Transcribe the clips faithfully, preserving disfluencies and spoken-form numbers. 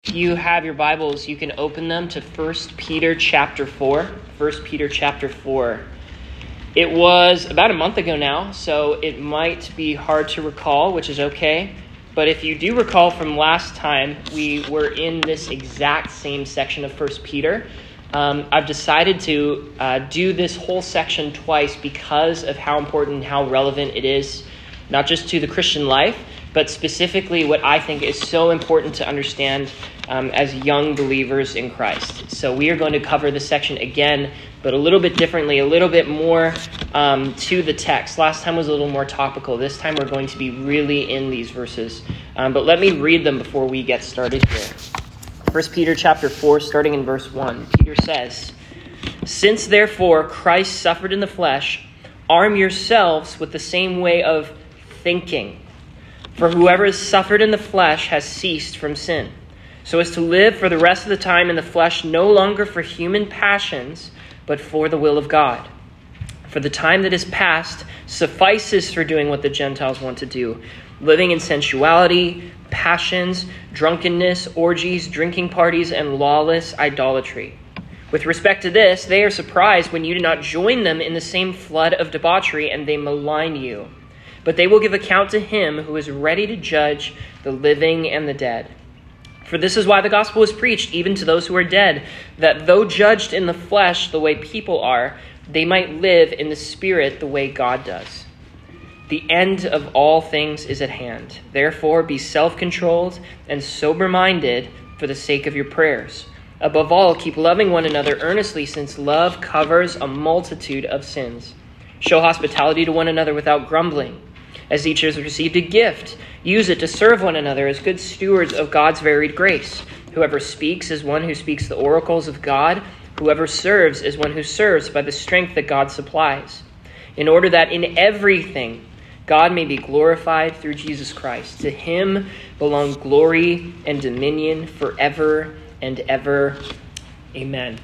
If you have your Bibles, you can open them to First Peter chapter four. First Peter chapter four. It was about a month ago now, so it might be hard to recall, which is okay. But if you do recall from last time, we were in this exact same section of First Peter. Um, I've decided to uh, do this whole section twice because of how important and how relevant it is, not just to the Christian life, but specifically what I think is so important to understand um, as young believers in Christ. So we are going to cover this section again, but a little bit differently, a little bit more um, to the text. Last time was a little more topical. This time we're going to be really in these verses. Um, but let me read them before we get started here. First Peter chapter four, starting in verse one. Peter says, "Since therefore Christ suffered in the flesh, arm yourselves with the same way of thinking. For whoever has suffered in the flesh has ceased from sin, so as to live for the rest of the time in the flesh, no longer for human passions, but for the will of God. For the time that is past suffices for doing what the Gentiles want to do, living in sensuality, passions, drunkenness, orgies, drinking parties, and lawless idolatry. With respect to this, they are surprised when you do not join them in the same flood of debauchery, and they malign you. But they will give account to him who is ready to judge the living and the dead. For this is why the gospel is preached, even to those who are dead, that though judged in the flesh the way people are, they might live in the spirit the way God does. The end of all things is at hand. Therefore, be self-controlled and sober-minded for the sake of your prayers. Above all, keep loving one another earnestly, since love covers a multitude of sins. Show hospitality to one another without grumbling. As each has received a gift, use it to serve one another as good stewards of God's varied grace. Whoever speaks is one who speaks the oracles of God. Whoever serves is one who serves by the strength that God supplies, in order that in everything God may be glorified through Jesus Christ. To him belong glory and dominion forever and ever. Amen."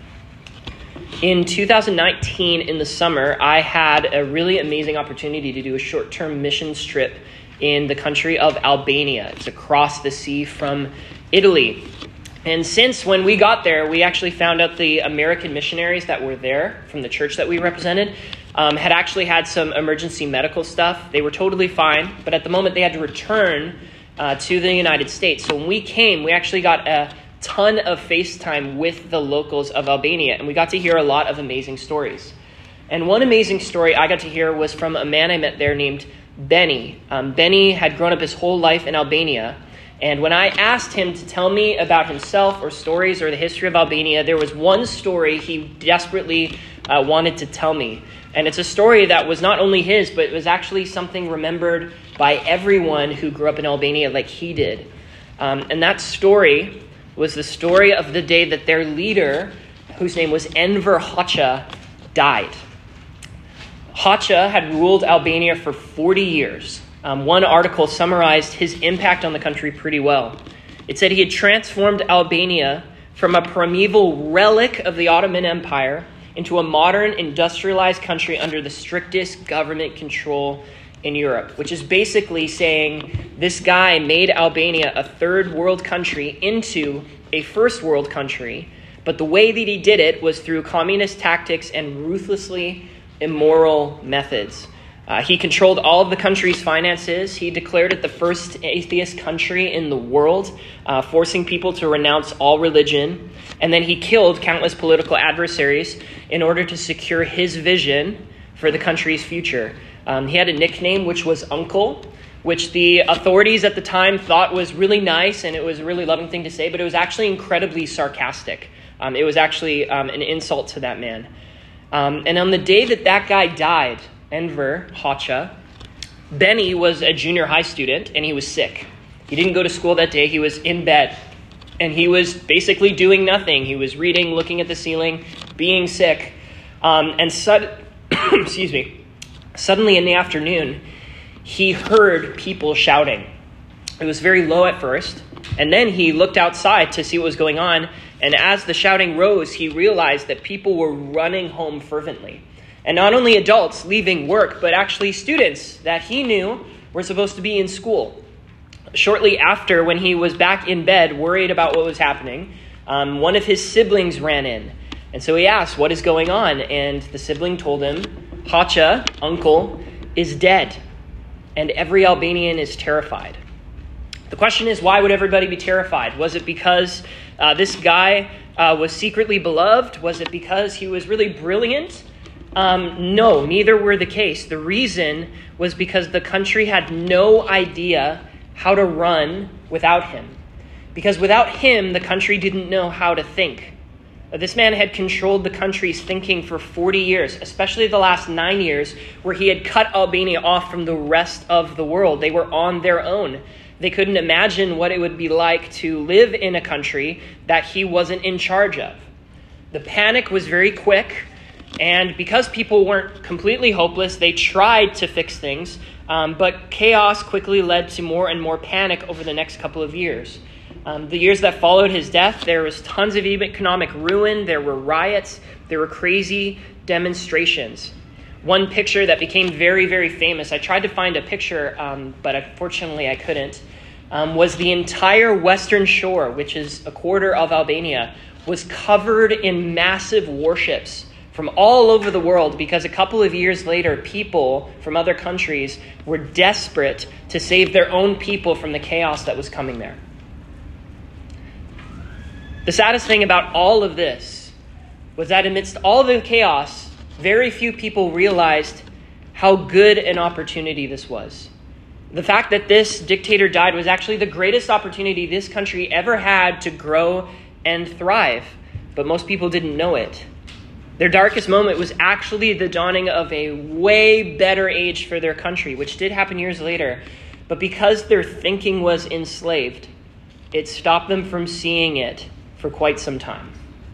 In two thousand nineteen, in the summer, I had a really amazing opportunity to do a short-term missions trip in the country of Albania. It's across the sea from Italy. And since when we got there, we actually found out the American missionaries that were there from the church that we represented um, had actually had some emergency medical stuff. They were totally fine, but at the moment they had to return uh, to the United States. So when we came, we actually got a ton of FaceTime with the locals of Albania, and we got to hear a lot of amazing stories. And one amazing story I got to hear was from a man I met there named Benny. Um, Benny had grown up his whole life in Albania, and when I asked him to tell me about himself or stories or the history of Albania, there was one story he desperately uh, wanted to tell me. And it's a story that was not only his, but it was actually something remembered by everyone who grew up in Albania like he did. Um, and that story was the story of the day that their leader, whose name was Enver Hoxha, died. Hoxha had ruled Albania for forty years. Um, one article summarized his impact on the country pretty well. It said he had transformed Albania from a primeval relic of the Ottoman Empire into a modern industrialized country under the strictest government control in Europe, which is basically saying this guy made Albania a third world country into a first world country, but the way that he did it was through communist tactics and ruthlessly immoral methods. Uh, he controlled all of the country's finances. He declared it the first atheist country in the world, uh, forcing people to renounce all religion. And then he killed countless political adversaries in order to secure his vision for the country's future. Um, he had a nickname, which was Uncle, which the authorities at the time thought was really nice, and it was a really loving thing to say, but it was actually incredibly sarcastic. Um, it was actually um, an insult to that man. Um, and on the day that that guy died, Enver Hoxha, Benny was a junior high student, and he was sick. He didn't go to school that day. He was in bed, and he was basically doing nothing. He was reading, looking at the ceiling, being sick. Um, and sud- excuse me. Suddenly in the afternoon, he heard people shouting. It was very low at first, and then he looked outside to see what was going on, and as the shouting rose, he realized that people were running home fervently. And not only adults leaving work, but actually students that he knew were supposed to be in school. shortly after, when he was back in bed, worried about what was happening, um, one of his siblings ran in. And so he asked, what is going on? And the sibling told him, Hacha, uncle, is dead, and every Albanian is terrified. The question is, why would everybody be terrified? Was it because uh, this guy uh, was secretly beloved? Was it because he was really brilliant? Um, no, neither were the case. The reason was because the country had no idea how to run without him. Because without him, the country didn't know how to think. This man had controlled the country's thinking for forty years, especially the last nine years, where he had cut Albania off from the rest of the world. They were on their own. They couldn't imagine what it would be like to live in a country that he wasn't in charge of. The panic was very quick, and because people weren't completely hopeless, they tried to fix things, um, but chaos quickly led to more and more panic over the next couple of years. Um, the years that followed his death, there was tons of economic ruin, there were riots, there were crazy demonstrations. One picture that became very, very famous, I tried to find a picture, um, but unfortunately I couldn't, um, was the entire western shore, which is a quarter of Albania, was covered in massive warships from all over the world because a couple of years later, people from other countries were desperate to save their own people from the chaos that was coming there. The saddest thing about all of this was that amidst all the chaos, very few people realized how good an opportunity this was. The fact that this dictator died was actually the greatest opportunity this country ever had to grow and thrive, but most people didn't know it. Their darkest moment was actually the dawning of a way better age for their country, which did happen years later. But because their thinking was enslaved, it stopped them from seeing it for quite some time.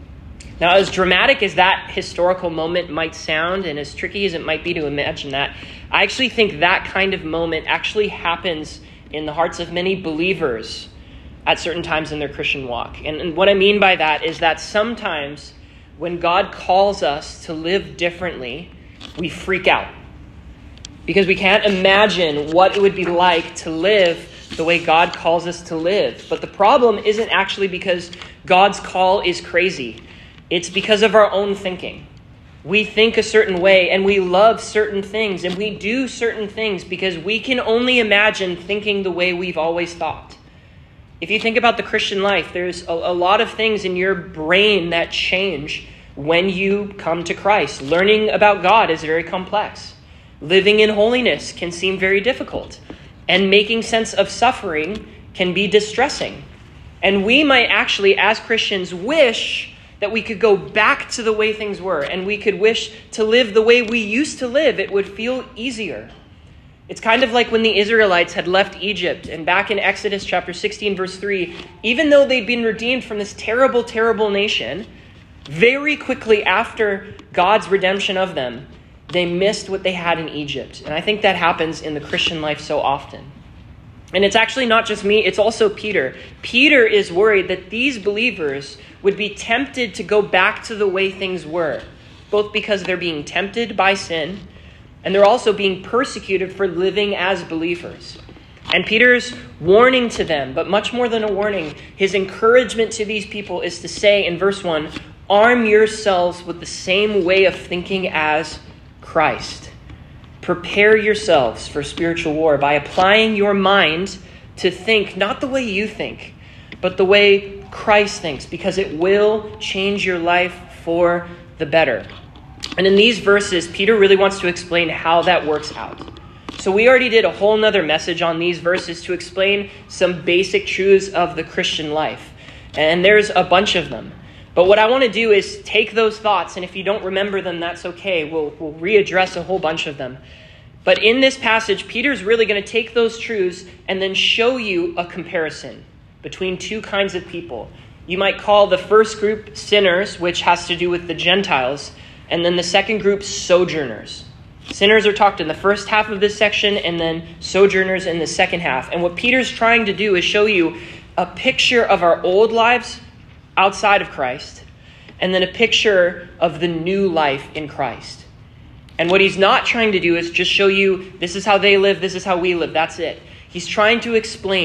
Now, as dramatic as that historical moment might sound, and as tricky as it might be to imagine that, I actually think that kind of moment actually happens in the hearts of many believers at certain times in their Christian walk. And, and what I mean by that is that sometimes when God calls us to live differently, we freak out because we can't imagine what it would be like to live the way God calls us to live. But the problem isn't actually because God's call is crazy. It's because of our own thinking. We think a certain way and we love certain things and we do certain things because we can only imagine thinking the way we've always thought. If you think about the Christian life, there's a, a lot of things in your brain that change when you come to Christ. Learning about God is very complex. Living in holiness can seem very difficult. And making sense of suffering can be distressing. And we might actually, as Christians, wish that we could go back to the way things were, and we could wish to live the way we used to live. It would feel easier. It's kind of like when the Israelites had left Egypt, and back in Exodus chapter sixteen, verse three, even though they'd been redeemed from this terrible, terrible nation, very quickly after God's redemption of them, they missed what they had in Egypt. And I think that happens in the Christian life so often. And it's actually not just me, it's also Peter. Peter is worried that these believers would be tempted to go back to the way things were, both because they're being tempted by sin, and they're also being persecuted for living as believers. And Peter's warning to them, but much more than a warning, his encouragement to these people is to say in verse one, arm yourselves with the same way of thinking as Christ. Prepare yourselves for spiritual war by applying your mind to think not the way you think, but the way Christ thinks, because it will change your life for the better. And in these verses, Peter really wants to explain how that works out. So we already did a whole nother message on these verses to explain some basic truths of the Christian life. And there's a bunch of them. But what I want to do is take those thoughts, and if you don't remember them, that's okay. We'll, we'll readdress a whole bunch of them. But in this passage, Peter's really going to take those truths and then show you a comparison between two kinds of people. You might call the first group sinners, which has to do with the Gentiles, and then the second group sojourners. Sinners are talked in the first half of this section, and then sojourners in the second half. And what Peter's trying to do is show you a picture of our old lives outside of Christ, and then a picture of the new life in Christ. And what he's not trying to do is just show you this is how they live, this is how we live, that's it. He's trying to explain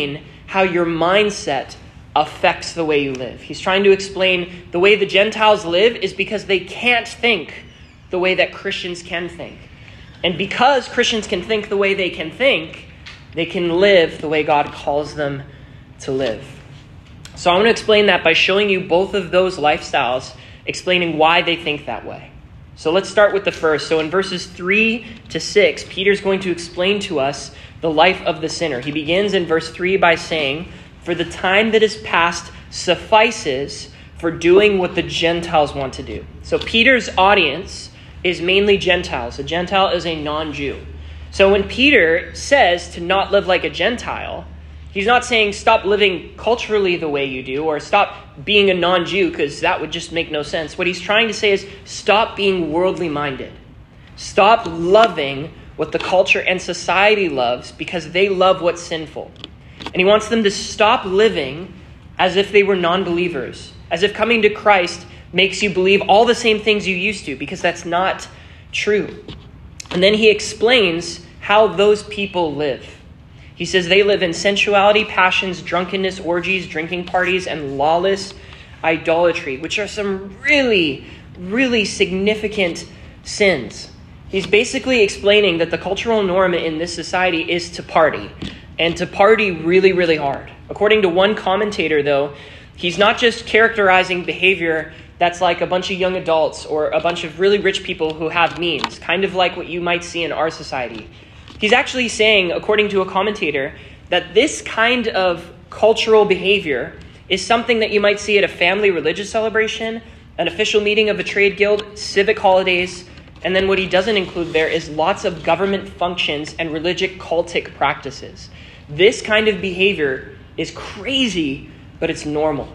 how your mindset affects the way you live. He's trying to explain the way the Gentiles live is because they can't think the way that Christians can think. And because Christians can think the way they can think, they can live the way God calls them to live. So I want to explain that by showing you both of those lifestyles, explaining why they think that way. So let's start with the first. So in verses three to six, Peter's going to explain to us the life of the sinner. He begins in verse three by saying, "For the time that is past suffices for doing what the Gentiles want to do." So Peter's audience is mainly Gentiles. A Gentile is a non-Jew. So when Peter says to not live like a Gentile, he's not saying stop living culturally the way you do or stop being a non-Jew, because that would just make no sense. What he's trying to say is stop being worldly minded. Stop loving what the culture and society loves because they love what's sinful. And he wants them to stop living as if they were non-believers, as if coming to Christ makes you believe all the same things you used to, because that's not true. And then he explains how those people live. He says they live in sensuality, passions, drunkenness, orgies, drinking parties, and lawless idolatry, which are some really, really significant sins. He's basically explaining that the cultural norm in this society is to party, and to party really, really hard. According to one commentator, though, he's not just characterizing behavior that's like a bunch of young adults or a bunch of really rich people who have means, kind of like what you might see in our society. He's actually saying, according to a commentator, that this kind of cultural behavior is something that you might see at a family religious celebration, an official meeting of a trade guild, civic holidays, and then what he doesn't include there is lots of government functions and religious cultic practices. This kind of behavior is crazy, but it's normal.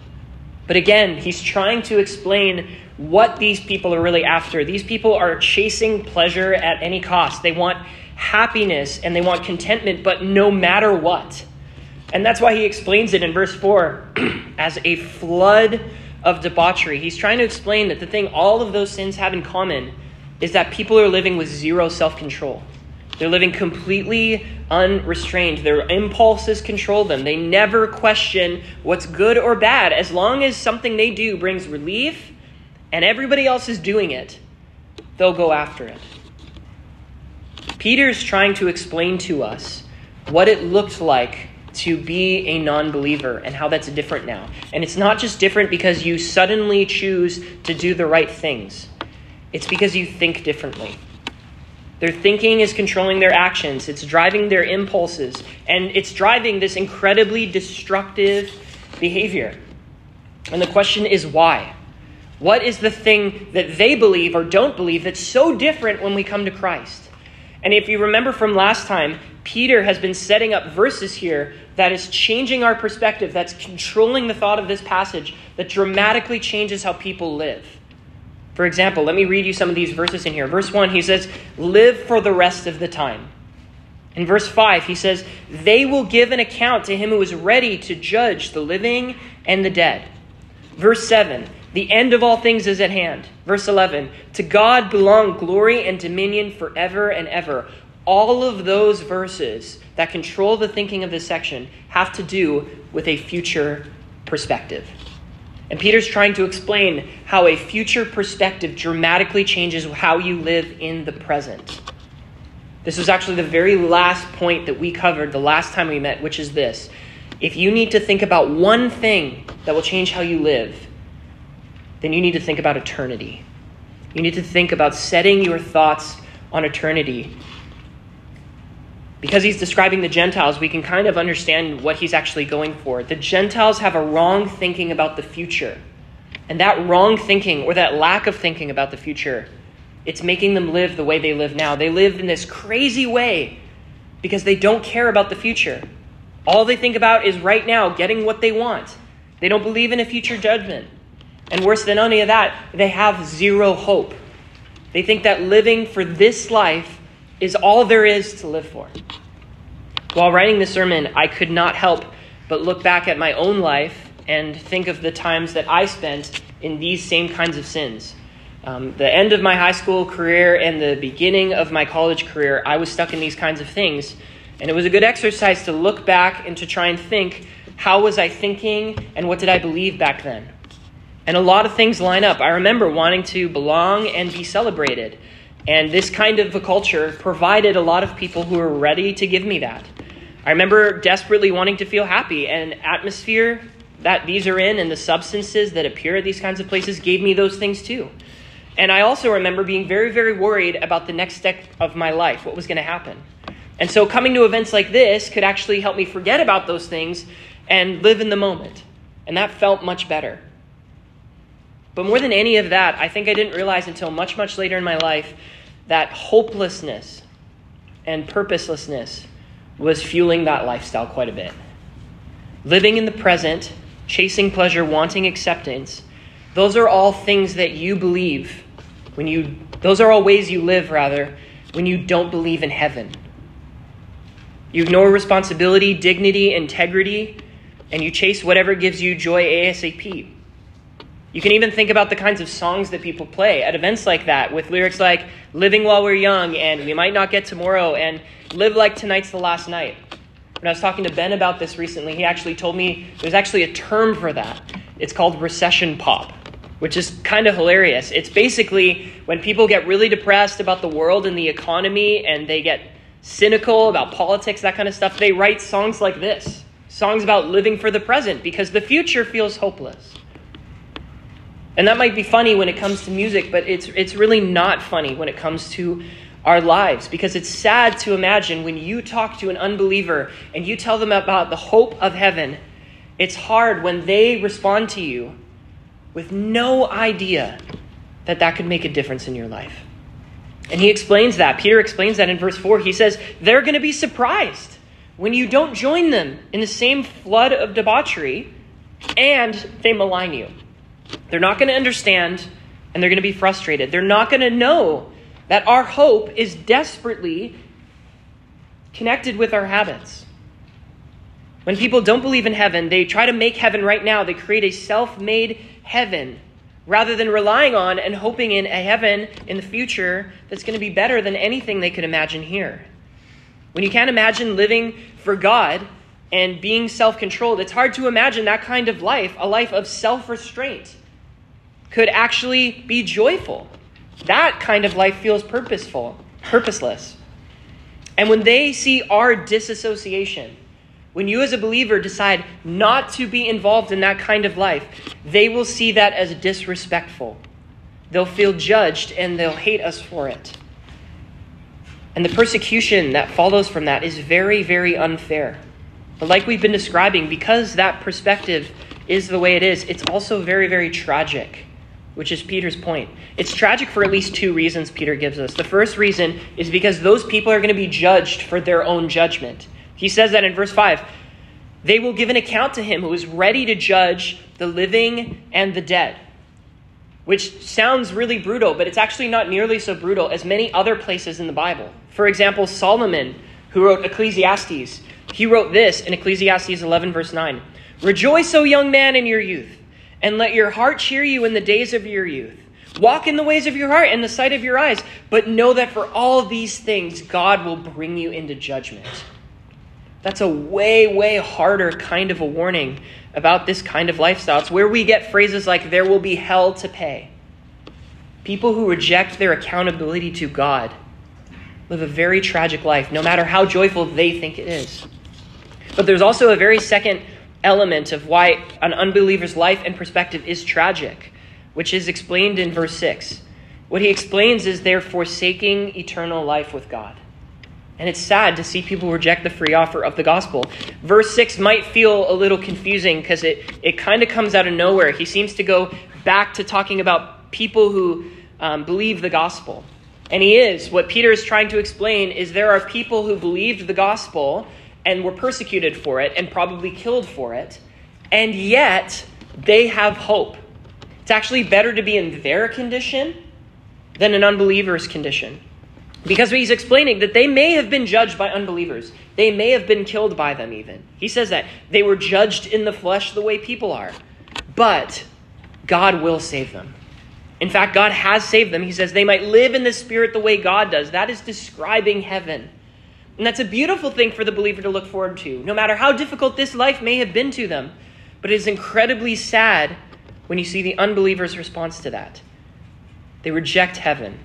But again, he's trying to explain what these people are really after. These people are chasing pleasure at any cost. They want happiness and they want contentment, but no matter what. And that's why he explains it in verse four as a flood of debauchery. He's trying to explain that the thing all of those sins have in common is that people are living with zero self-control. They're living completely unrestrained. Their impulses control them. They never question what's good or bad. As long as something they do brings relief and everybody else is doing it, they'll go after it. Peter's trying to explain to us what it looked like to be a non-believer and how that's different now. And it's not just different because you suddenly choose to do the right things. It's because you think differently. Their thinking is controlling their actions. It's driving their impulses. And it's driving this incredibly destructive behavior. And the question is why? What is the thing that they believe or don't believe that's so different when we come to Christ? And if you remember from last time, Peter has been setting up verses here that is changing our perspective, that's controlling the thought of this passage, that dramatically changes how people live. For example, let me read you some of these verses in here. Verse one, he says, live for the rest of the time. In verse five, he says, they will give an account to him who is ready to judge the living and the dead. Verse seven, the end of all things is at hand. Verse eleven, to God belong glory and dominion forever and ever. All of those verses that control the thinking of this section have to do with a future perspective. And Peter's trying to explain how a future perspective dramatically changes how you live in the present. This was actually the very last point that we covered the last time we met, which is this. If you need to think about one thing that will change how you live, then you need to think about eternity. You need to think about setting your thoughts on eternity. Because he's describing the Gentiles, we can kind of understand what he's actually going for. The Gentiles have a wrong thinking about the future. And that wrong thinking, or that lack of thinking about the future, it's making them live the way they live now. They live in this crazy way because they don't care about the future. All they think about is right now, getting what they want. They don't believe in a future judgment. And worse than any of that, they have zero hope. They think that living for this life is all there is to live for. While writing this sermon, I could not help but look back at my own life and think of the times that I spent in these same kinds of sins. Um, the end of my high school career and the beginning of my college career, I was stuck in these kinds of things. And it was a good exercise to look back and to try and think, how was I thinking and what did I believe back then? And a lot of things line up. I remember wanting to belong and be celebrated. And this kind of a culture provided a lot of people who were ready to give me that. I remember desperately wanting to feel happy, and atmosphere that these are in and the substances that appear at these kinds of places gave me those things too. And I also remember being very, very worried about the next step of my life, what was going to happen. And so coming to events like this could actually help me forget about those things and live in the moment. And that felt much better. But more than any of that, I think I didn't realize until much, much later in my life that hopelessness and purposelessness was fueling that lifestyle quite a bit. Living in the present, chasing pleasure, wanting acceptance, those are all things that you believe when you, those are all ways you live, rather, when you don't believe in heaven. You ignore responsibility, dignity, integrity, and you chase whatever gives you joy ASAP. You can even think about the kinds of songs that people play at events like that with lyrics like living while we're young and we might not get tomorrow and live like tonight's the last night. When I was talking to Ben about this recently, he actually told me there's actually a term for that. It's called recession pop, which is kind of hilarious. It's basically when people get really depressed about the world and the economy and they get cynical about politics, that kind of stuff, they write songs like this. Songs about living for the present because the future feels hopeless. And that might be funny when it comes to music, but it's it's really not funny when it comes to our lives, because it's sad to imagine when you talk to an unbeliever and you tell them about the hope of heaven, it's hard when they respond to you with no idea that that could make a difference in your life. And he explains that. Peter explains that in verse four. He says, they're going to be surprised when you don't join them in the same flood of debauchery and they malign you. They're not going to understand, and they're going to be frustrated. They're not going to know that our hope is desperately connected with our habits. When people don't believe in heaven, they try to make heaven right now. They create a self-made heaven rather than relying on and hoping in a heaven in the future that's going to be better than anything they could imagine here. When you can't imagine living for God and being self-controlled, it's hard to imagine that kind of life, a life of self-restraint, could actually be joyful. That kind of life feels purposeful, purposeless. And when they see our disassociation, when you as a believer decide not to be involved in that kind of life, they will see that as disrespectful. They'll feel judged and they'll hate us for it. And the persecution that follows from that is very, very unfair. But like we've been describing, because that perspective is the way it is, it's also very, very tragic, which is Peter's point. It's tragic for at least two reasons Peter gives us. The first reason is because those people are going to be judged for their own judgment. He says that in verse five. They will give an account to him who is ready to judge the living and the dead. Which sounds really brutal, but it's actually not nearly so brutal as many other places in the Bible. For example, Solomon, who wrote Ecclesiastes, he wrote this in Ecclesiastes eleven, verse nine. Rejoice, O young man, in your youth, and let your heart cheer you in the days of your youth. Walk in the ways of your heart and the sight of your eyes, but know that for all these things, God will bring you into judgment. That's a way, way harder kind of a warning about this kind of lifestyle. It's where we get phrases like, there will be hell to pay. People who reject their accountability to God live a very tragic life, no matter how joyful they think it is. But there's also a very second element of why an unbeliever's life and perspective is tragic, which is explained in verse six. What he explains is they're forsaking eternal life with God. And it's sad to see people reject the free offer of the gospel. Verse six might feel a little confusing because it, it kind of comes out of nowhere. He seems to go back to talking about people who um, believe the gospel. And he is. What Peter is trying to explain is there are people who believed the gospel and were persecuted for it and probably killed for it. And yet they have hope. It's actually better to be in their condition than an unbeliever's condition. Because he's explaining that they may have been judged by unbelievers. They may have been killed by them even. He says that. They were judged in the flesh the way people are. But God will save them. In fact, God has saved them. He says they might live in the Spirit the way God does. That is describing heaven. And that's a beautiful thing for the believer to look forward to, no matter how difficult this life may have been to them. But it is incredibly sad when you see the unbeliever's response to that. They reject heaven.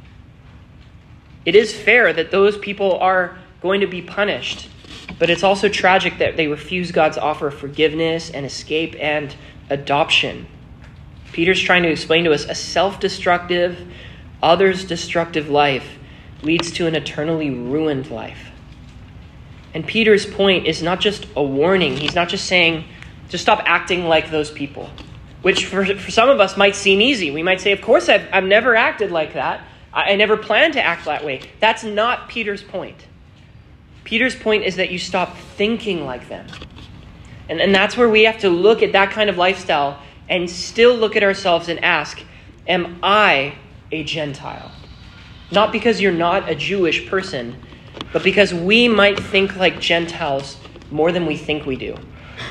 It is fair that those people are going to be punished, but it's also tragic that they refuse God's offer of forgiveness and escape and adoption. Peter's trying to explain to us a self-destructive, others-destructive life leads to an eternally ruined life. And Peter's point is not just a warning. He's not just saying, just stop acting like those people, which for, for some of us might seem easy. We might say, of course, I've, I've never acted like that. I, I never planned to act that way. That's not Peter's point. Peter's point is that you stop thinking like them. And, and that's where we have to look at that kind of lifestyle and still look at ourselves and ask, am I a Gentile? Not because you're not a Jewish person, but because we might think like Gentiles more than we think we do.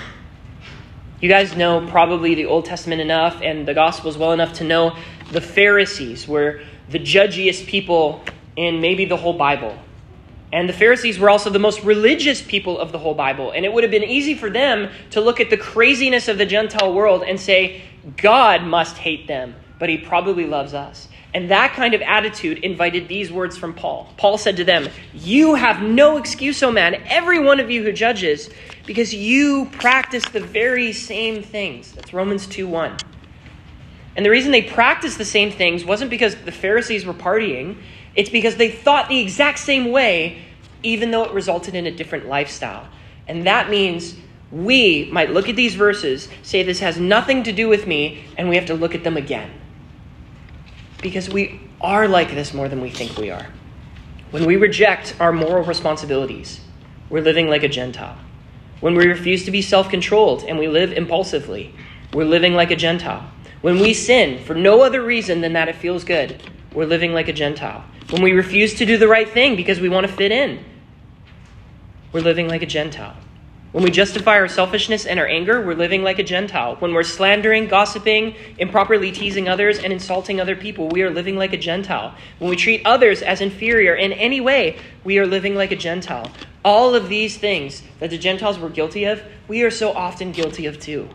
You guys know probably the Old Testament enough and the Gospels well enough to know the Pharisees were the judgiest people in maybe the whole Bible. And the Pharisees were also the most religious people of the whole Bible. And it would have been easy for them to look at the craziness of the Gentile world and say, God must hate them, but he probably loves us. And that kind of attitude invited these words from Paul. Paul said to them, you have no excuse, O man, every one of you who judges, because you practice the very same things. That's Romans two one. And the reason they practiced the same things wasn't because the Pharisees were partying. It's because they thought the exact same way, even though it resulted in a different lifestyle. And that means we might look at these verses, say this has nothing to do with me, and we have to look at them again. Because we are like this more than we think we are. When we reject our moral responsibilities, we're living like a Gentile. When we refuse to be self-controlled and we live impulsively, we're living like a Gentile. When we sin for no other reason than that it feels good, we're living like a Gentile. When we refuse to do the right thing because we want to fit in, we're living like a Gentile. When we justify our selfishness and our anger, we're living like a Gentile. When we're slandering, gossiping, improperly teasing others, and insulting other people, we are living like a Gentile. When we treat others as inferior in any way, we are living like a Gentile. All of these things that the Gentiles were guilty of, we are so often guilty of too.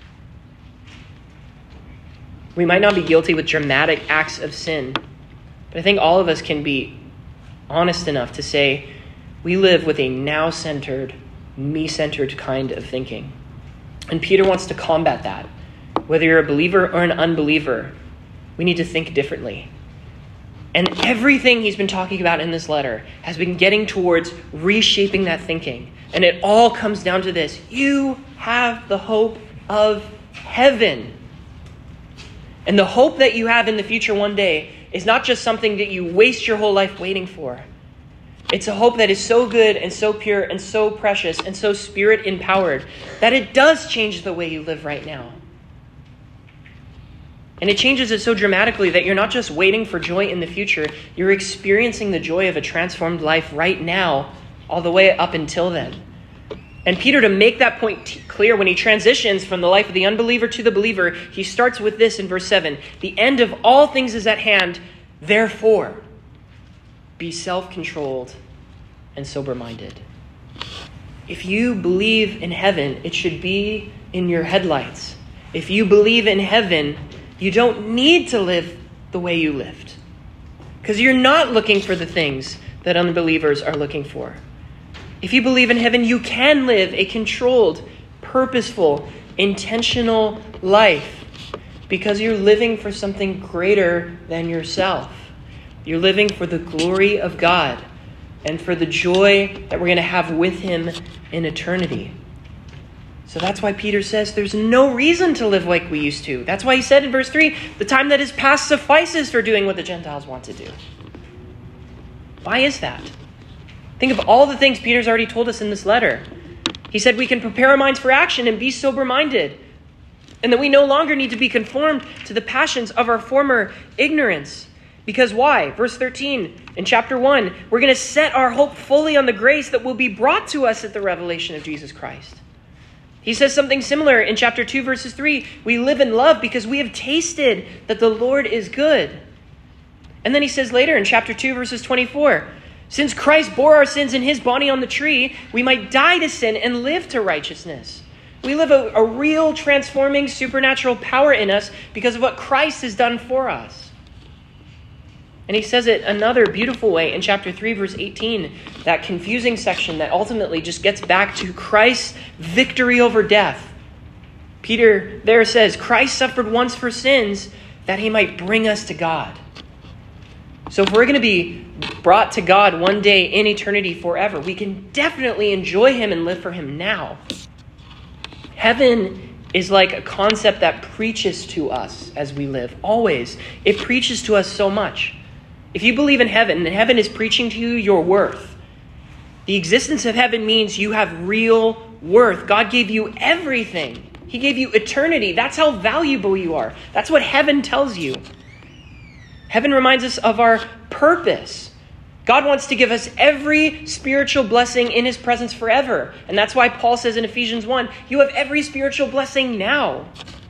We might not be guilty with dramatic acts of sin, but I think all of us can be honest enough to say we live with a now-centered, me-centered kind of thinking. And Peter wants to combat that. Whether you're a believer or an unbeliever, we need to think differently. And everything he's been talking about in this letter has been getting towards reshaping that thinking. And it all comes down to this. You have the hope of heaven. And the hope that you have in the future one day is not just something that you waste your whole life waiting for. It's a hope that is so good and so pure and so precious and so spirit-empowered that it does change the way you live right now. And it changes it so dramatically that you're not just waiting for joy in the future, you're experiencing the joy of a transformed life right now, all the way up until then. And Peter, to make that point t- clear, when he transitions from the life of the unbeliever to the believer, he starts with this in verse seven. The end of all things is at hand, therefore, be self-controlled and sober-minded. If you believe in heaven, it should be in your headlights. If you believe in heaven, you don't need to live the way you lived. Because you're not looking for the things that unbelievers are looking for. If you believe in heaven, you can live a controlled, purposeful, intentional life because you're living for something greater than yourself. You're living for the glory of God and for the joy that we're going to have with him in eternity. So that's why Peter says there's no reason to live like we used to. That's why he said in verse three, the time that is past suffices for doing what the Gentiles want to do. Why is that? Think of all the things Peter's already told us in this letter. He said we can prepare our minds for action and be sober-minded, and that we no longer need to be conformed to the passions of our former ignorance. Because why? Verse thirteen in chapter one, we're going to set our hope fully on the grace that will be brought to us at the revelation of Jesus Christ. He says something similar in chapter two, verses three. We live in love because we have tasted that the Lord is good. And then he says later in chapter two, verses twenty-four, Since Christ bore our sins in his body on the tree, we might die to sin and live to righteousness. We live a, a real transforming supernatural power in us because of what Christ has done for us. And he says it another beautiful way in chapter three, verse eighteen, that confusing section that ultimately just gets back to Christ's victory over death. Peter there says, Christ suffered once for sins that he might bring us to God. So if we're going to be brought to God one day in eternity forever, we can definitely enjoy him and live for him now. Heaven is like a concept that preaches to us as we live, always. It preaches to us so much. If you believe in heaven, then heaven is preaching to you your worth. The existence of heaven means you have real worth. God gave you everything. He gave you eternity. That's how valuable you are. That's what heaven tells you. Heaven reminds us of our purpose. God wants to give us every spiritual blessing in his presence forever. And that's why Paul says in Ephesians one, you have every spiritual blessing now.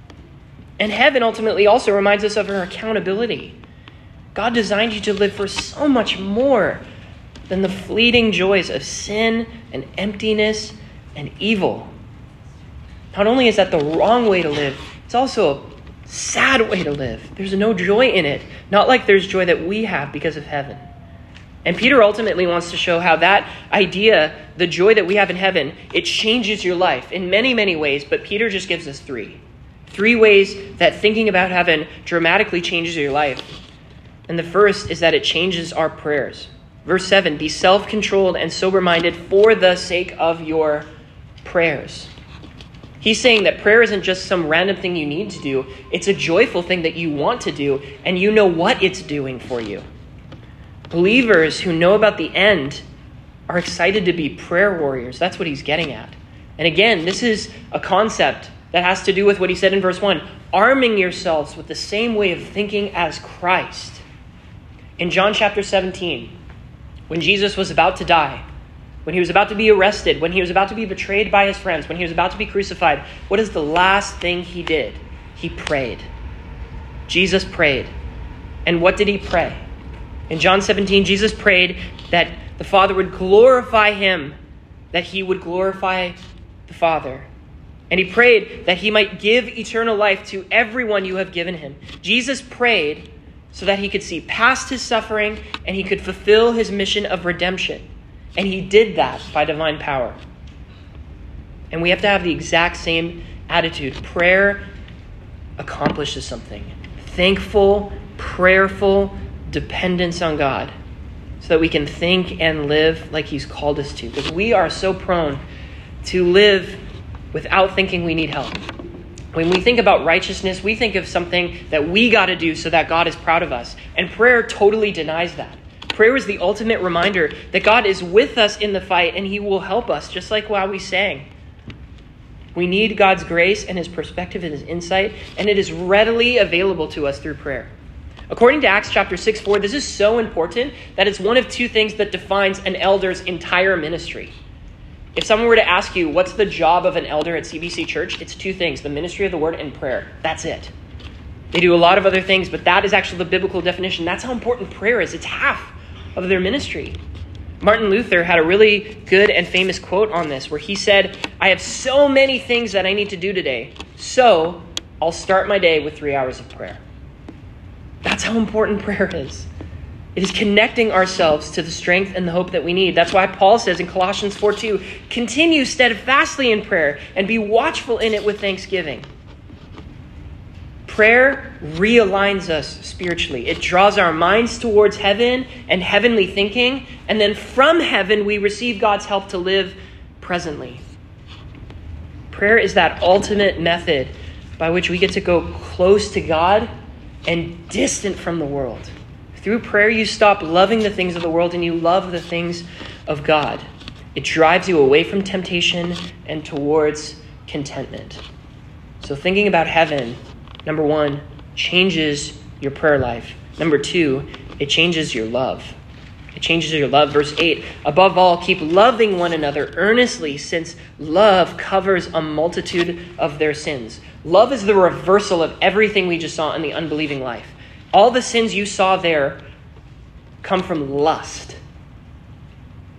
And heaven ultimately also reminds us of our accountability. God designed you to live for so much more than the fleeting joys of sin and emptiness and evil. Not only is that the wrong way to live, it's also a sad way to live. There's no joy in it. Not like there's joy that we have because of heaven. And Peter ultimately wants to show how that idea, the joy that we have in heaven, it changes your life in many, many ways. But Peter just gives us three. Three ways that thinking about heaven dramatically changes your life. And the first is that it changes our prayers. Verse seven, be self-controlled and sober-minded for the sake of your prayers. He's saying that prayer isn't just some random thing you need to do. It's a joyful thing that you want to do, and you know what it's doing for you. Believers who know about the end are excited to be prayer warriors. That's what he's getting at. And again, this is a concept that has to do with what he said in verse one, arming yourselves with the same way of thinking as Christ. In John chapter seventeen, when Jesus was about to die, when he was about to be arrested, when he was about to be betrayed by his friends, when he was about to be crucified, what is the last thing he did? He prayed. Jesus prayed. And what did he pray? In John seventeen, Jesus prayed that the Father would glorify him, that he would glorify the Father. And he prayed that he might give eternal life to everyone you have given him. Jesus prayed so that he could see past his suffering and he could fulfill his mission of redemption. And he did that by divine power. And we have to have the exact same attitude. Prayer accomplishes something. Thankful, prayerful dependence on God so that we can think and live like he's called us to. Because we are so prone to live without thinking we need help. When we think about righteousness, we think of something that we got to do so that God is proud of us. And prayer totally denies that. Prayer is the ultimate reminder that God is with us in the fight and he will help us, just like while we sang. We need God's grace and his perspective and his insight, and it is readily available to us through prayer. According to Acts chapter six four, this is so important that it's one of two things that defines an elder's entire ministry. If someone were to ask you, what's the job of an elder at C B C Church? It's two things, the ministry of the word and prayer. That's it. They do a lot of other things, but that is actually the biblical definition. That's how important prayer is. It's half of their ministry. Martin Luther had a really good and famous quote on this where he said, I have so many things that I need to do today, so I'll start my day with three hours of prayer. That's how important prayer is. It is connecting ourselves to the strength and the hope that we need. That's why Paul says in Colossians four two, continue steadfastly in prayer and be watchful in it with thanksgiving. Prayer realigns us spiritually. It draws our minds towards heaven and heavenly thinking, and then from heaven we receive God's help to live presently. Prayer is that ultimate method by which we get to go close to God and distant from the world. Through prayer, you stop loving the things of the world and you love the things of God. It drives you away from temptation and towards contentment. So thinking about heaven, number one, changes your prayer life. Number two, it changes your love. It changes your love. Verse eight, above all, keep loving one another earnestly, since love covers a multitude of their sins. Love is the reversal of everything we just saw in the unbelieving life. All the sins you saw there come from lust.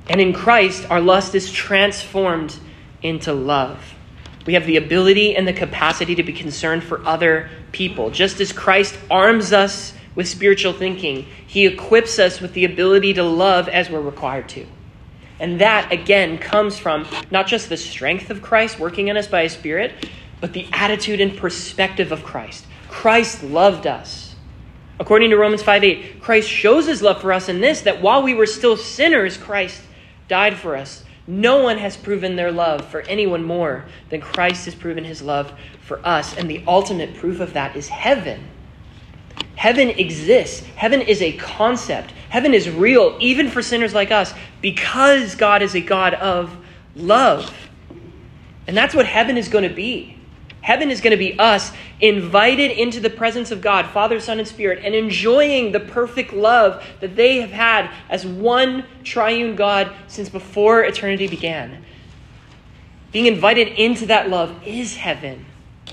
And in Christ, our lust is transformed into love. We have the ability and the capacity to be concerned for other people. Just as Christ arms us with spiritual thinking, he equips us with the ability to love as we're required to. And that, again, comes from not just the strength of Christ working in us by his Spirit, but the attitude and perspective of Christ. Christ loved us. According to Romans five eight, Christ shows his love for us in this, that while we were still sinners, Christ died for us. No one has proven their love for anyone more than Christ has proven his love for us. And the ultimate proof of that is heaven. Heaven exists. Heaven is a concept. Heaven is real, even for sinners like us, because God is a God of love. And that's what heaven is going to be. Heaven is going to be us invited into the presence of God, Father, Son, and Spirit, and enjoying the perfect love that they have had as one triune God since before eternity began. Being invited into that love is heaven.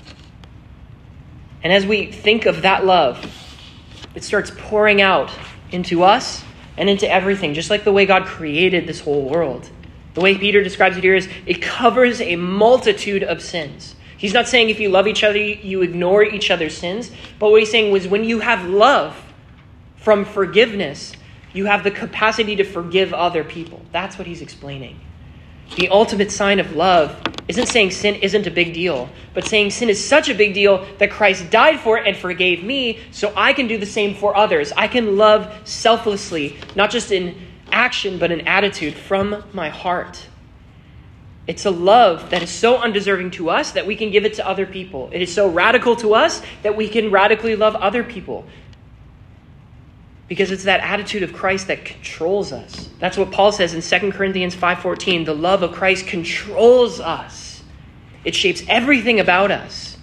And as we think of that love, it starts pouring out into us and into everything, just like the way God created this whole world. The way Peter describes it here is it covers a multitude of sins. He's not saying if you love each other, you ignore each other's sins. But what he's saying was when you have love from forgiveness, you have the capacity to forgive other people. That's what he's explaining. The ultimate sign of love isn't saying sin isn't a big deal, but saying sin is such a big deal that Christ died for it and forgave me, so I can do the same for others. I can love selflessly, not just in action, but in attitude from my heart. It's a love that is so undeserving to us that we can give it to other people. It is so radical to us that we can radically love other people. Because it's that attitude of Christ that controls us. That's what Paul says in Second Corinthians five fourteen. The love of Christ controls us. It shapes everything about us.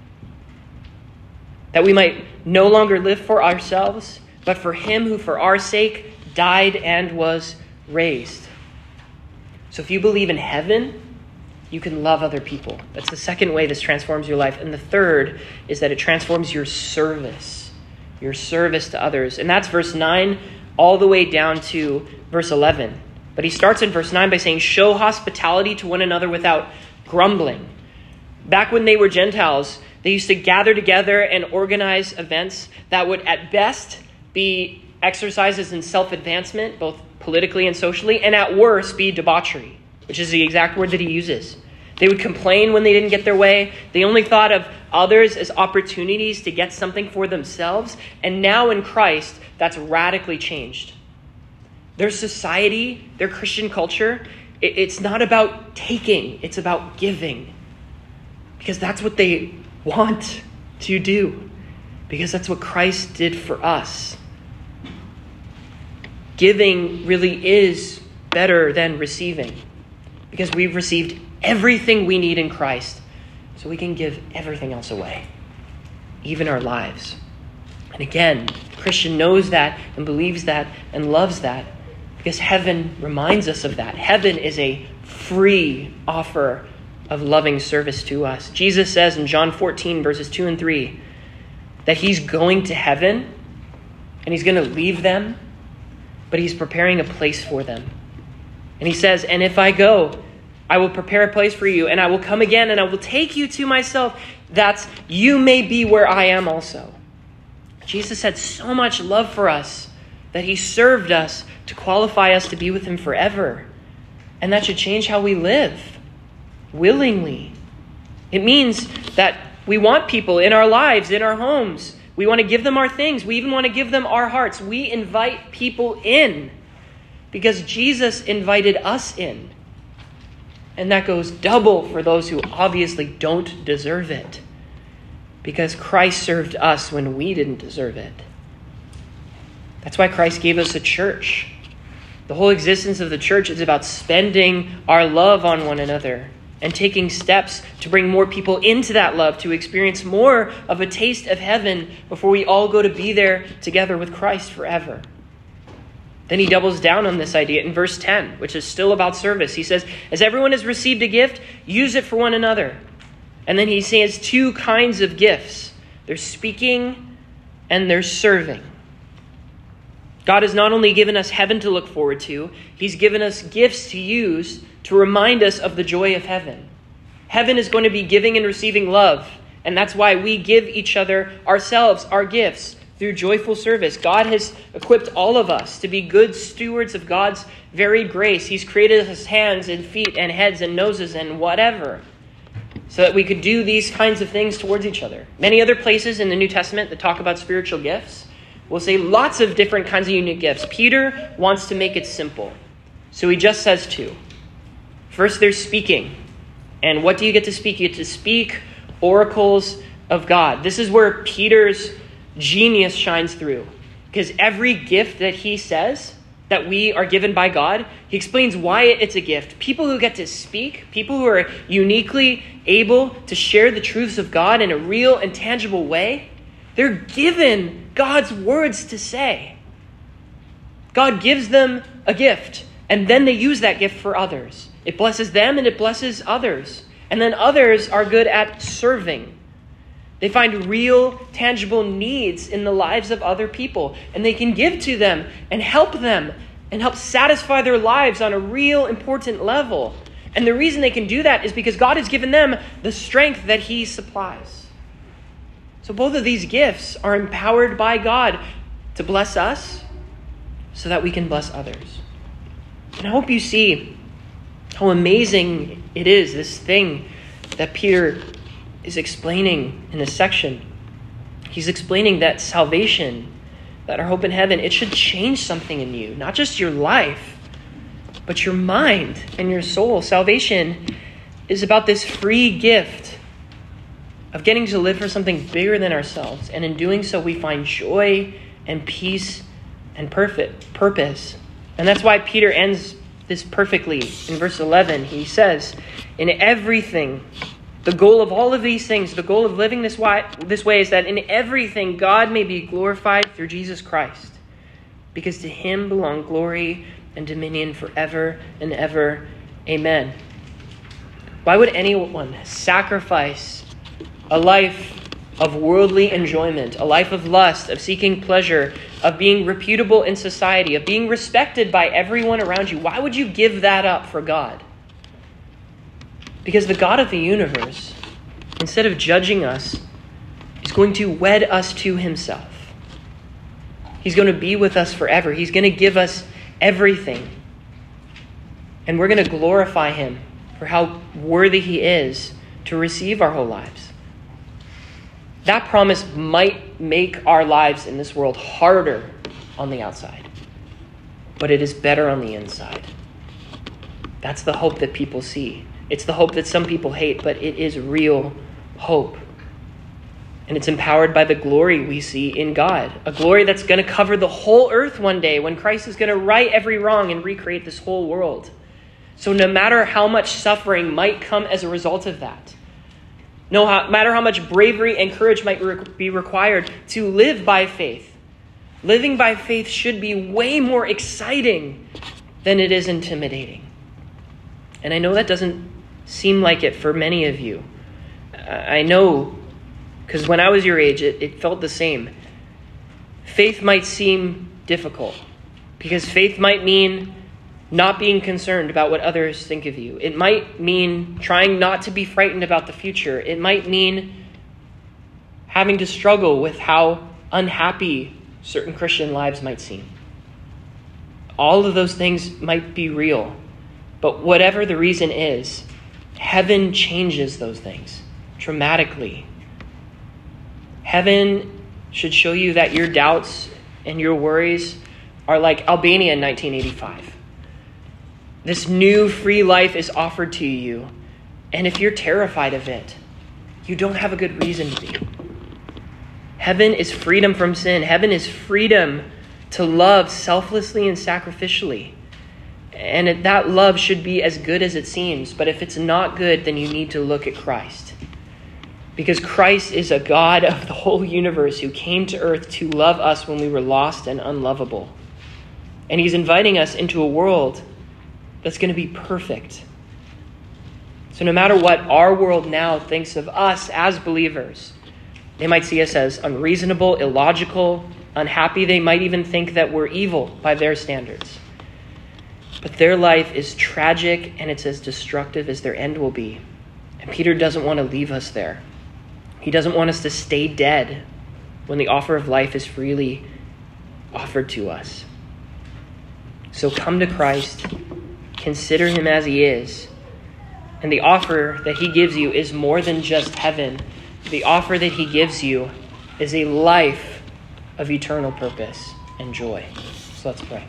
That we might no longer live for ourselves, but for him who for our sake died and was raised. So if you believe in heaven, you can love other people. That's the second way this transforms your life. And the third is that it transforms your service. Your service to others. And that's verse nine all the way down to verse eleven. But he starts in verse nine by saying, show hospitality to one another without grumbling. Back when they were Gentiles, they used to gather together and organize events that would at best be exercises in self-advancement, both politically and socially, and at worst be debauchery, which is the exact word that he uses. They would complain when they didn't get their way. They only thought of others as opportunities to get something for themselves. And now in Christ, that's radically changed. Their society, their Christian culture, it, it's not about taking, it's about giving. Because that's what they want to do. Because that's what Christ did for us. Giving really is better than receiving. Because we've received everything we need in Christ. So we can give everything else away. Even our lives. And again, the Christian knows that and believes that and loves that. Because heaven reminds us of that. Heaven is a free offer of loving service to us. Jesus says in John fourteen, verses two and three, that he's going to heaven and he's going to leave them, but he's preparing a place for them. And he says, and if I go, I will prepare a place for you, and I will come again, and I will take you to myself, that you may be where I am also. Jesus had so much love for us that he served us to qualify us to be with him forever. And that should change how we live, willingly. It means that we want people in our lives, in our homes. We want to give them our things. We even want to give them our hearts. We invite people in because Jesus invited us in. And that goes double for those who obviously don't deserve it. Because Christ served us when we didn't deserve it. That's why Christ gave us a church. The whole existence of the church is about spending our love on one another and taking steps to bring more people into that love, to experience more of a taste of heaven before we all go to be there together with Christ forever. Then he doubles down on this idea in verse ten, which is still about service. He says, as everyone has received a gift, use it for one another. And then he says two kinds of gifts. There's speaking and there's serving. God has not only given us heaven to look forward to, he's given us gifts to use to remind us of the joy of heaven. Heaven is going to be giving and receiving love, and that's why we give each other ourselves, our gifts, through joyful service. God has equipped all of us to be good stewards of God's very grace. He's created us hands and feet and heads and noses and whatever, so that we could do these kinds of things towards each other. Many other places in the New Testament that talk about spiritual gifts will say lots of different kinds of unique gifts. Peter wants to make it simple, so he just says two. First, there's speaking. And what do you get to speak? You get to speak oracles of God. This is where Peter's genius shines through, because every gift that he says that we are given by God, he explains why it's a gift. People who get to speak, people who are uniquely able to share the truths of God in a real and tangible way, they're given God's words to say. God gives them a gift, and then they use that gift for others. It blesses them and it blesses others. And then others are good at serving. They find real, tangible needs in the lives of other people, and they can give to them and help them and help satisfy their lives on a real important level. And the reason they can do that is because God has given them the strength that he supplies. So both of these gifts are empowered by God to bless us so that we can bless others. And I hope you see how amazing it is, this thing that Peter is explaining in this section. He's explaining that salvation, that our hope in heaven, it should change something in you. Not just your life, but your mind and your soul. Salvation is about this free gift of getting to live for something bigger than ourselves. And in doing so, we find joy and peace and perfect purpose. And that's why Peter ends this perfectly. In verse eleven, he says, in everything, the goal of all of these things, the goal of living this way, this way is that in everything God may be glorified through Jesus Christ, because to him belong glory and dominion forever and ever. Amen. Why would anyone sacrifice a life of worldly enjoyment, a life of lust, of seeking pleasure, of being reputable in society, of being respected by everyone around you? Why would you give that up for God? Because the God of the universe, instead of judging us, is going to wed us to himself. He's going to be with us forever. He's going to give us everything. And we're going to glorify him for how worthy he is to receive our whole lives. That promise might make our lives in this world harder on the outside, but it is better on the inside. That's the hope that people see. It's the hope that some people hate, but it is real hope. And it's empowered by the glory we see in God, a glory that's going to cover the whole earth one day when Christ is going to right every wrong and recreate this whole world. So no matter how much suffering might come as a result of that, no matter how much bravery and courage might be required to live by faith, living by faith should be way more exciting than it is intimidating. And I know that doesn't seem like it for many of you. I know, because when I was your age, it, it felt the same. Faith might seem difficult, because faith might mean not being concerned about what others think of you. It might mean trying not to be frightened about the future. It might mean having to struggle with how unhappy certain Christian lives might seem. All of those things might be real, but whatever the reason is, heaven changes those things dramatically. Heaven should show you that your doubts and your worries are like Albania in nineteen eighty-five. This new free life is offered to you. And if you're terrified of it, you don't have a good reason to be. Heaven is freedom from sin. Heaven is freedom to love selflessly and sacrificially. And that love should be as good as it seems. But if it's not good, then you need to look at Christ. Because Christ is a God of the whole universe who came to earth to love us when we were lost and unlovable. And he's inviting us into a world that's going to be perfect. So no matter what our world now thinks of us as believers, they might see us as unreasonable, illogical, unhappy. They might even think that we're evil by their standards. But their life is tragic, and it's as destructive as their end will be. And Peter doesn't want to leave us there. He doesn't want us to stay dead when the offer of life is freely offered to us. So come to Christ, consider him as he is. And the offer that he gives you is more than just heaven. The offer that he gives you is a life of eternal purpose and joy. So let's pray.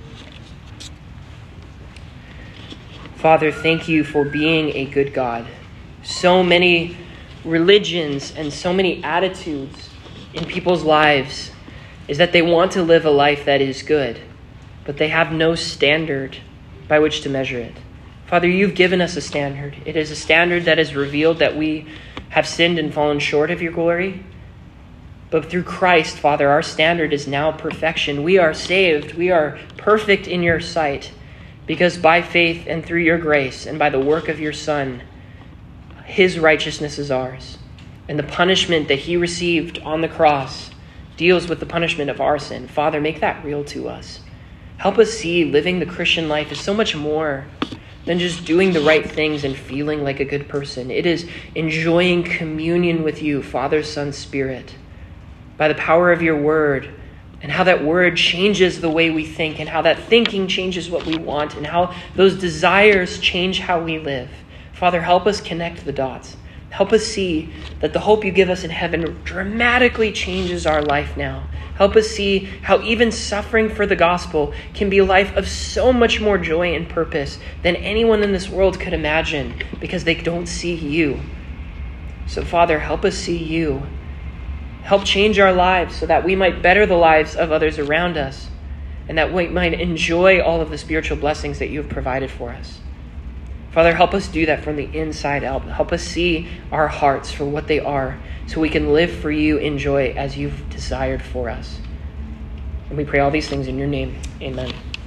Father, thank you for being a good God. So many religions and so many attitudes in people's lives is that they want to live a life that is good, but they have no standard by which to measure it. Father, you've given us a standard. It is a standard that is revealed that we have sinned and fallen short of your glory. But through Christ, Father, our standard is now perfection. We are saved. We are perfect in your sight because by faith and through your grace and by the work of your Son, his righteousness is ours. And the punishment that he received on the cross deals with the punishment of our sin. Father, make that real to us. Help us see living the Christian life is so much more than just doing the right things and feeling like a good person. It is enjoying communion with you, Father, Son, Spirit, by the power of your word, and how that word changes the way we think, and how that thinking changes what we want, and how those desires change how we live. Father, help us connect the dots. Help us see that the hope you give us in heaven dramatically changes our life now. Help us see how even suffering for the gospel can be a life of so much more joy and purpose than anyone in this world could imagine because they don't see you. So, Father, help us see you. Help change our lives so that we might better the lives of others around us and that we might enjoy all of the spiritual blessings that you have provided for us. Father, help us do that from the inside out. Help us see our hearts for what they are so we can live for you in joy as you've desired for us. And we pray all these things in your name. Amen.